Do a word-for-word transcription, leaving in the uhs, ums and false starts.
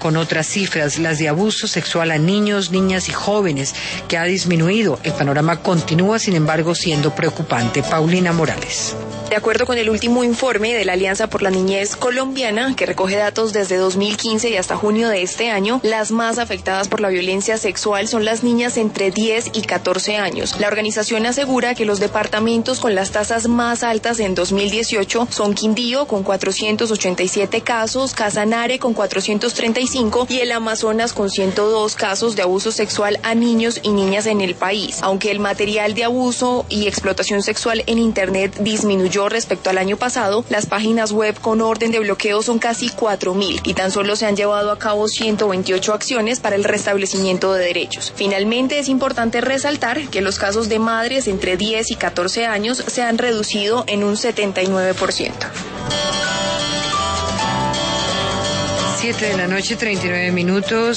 con otras cifras, las de abuso sexual a niños, niñas y jóvenes, que ha disminuido. El panorama continúa, sin embargo, siendo preocupante. Paulina Morales. De acuerdo con el último informe de la Alianza por la Niñez Colombiana, que recoge datos desde dos mil quince y hasta junio de este año, las más afectadas por la violencia sexual son las niñas entre diez y catorce años. La organización asegura que los departamentos con las tasas más altas en dos mil dieciocho son Quindío con cuatrocientos ochenta y siete casos, Casanare con cuatrocientos treinta y cinco y el Amazonas con ciento dos casos de abuso sexual a niños y niñas en el país. Aunque el material de abuso y explotación sexual en Internet disminuyó respecto al año pasado, las páginas web con orden de bloqueo son casi cuatro mil y tan solo se han llevado a cabo ciento veintiocho acciones para el restablecimiento de derechos. Finalmente, es importante resaltar que los casos de madres entre diez y catorce años se han reducido en un setenta y nueve por ciento. siete de la noche, treinta y nueve minutos.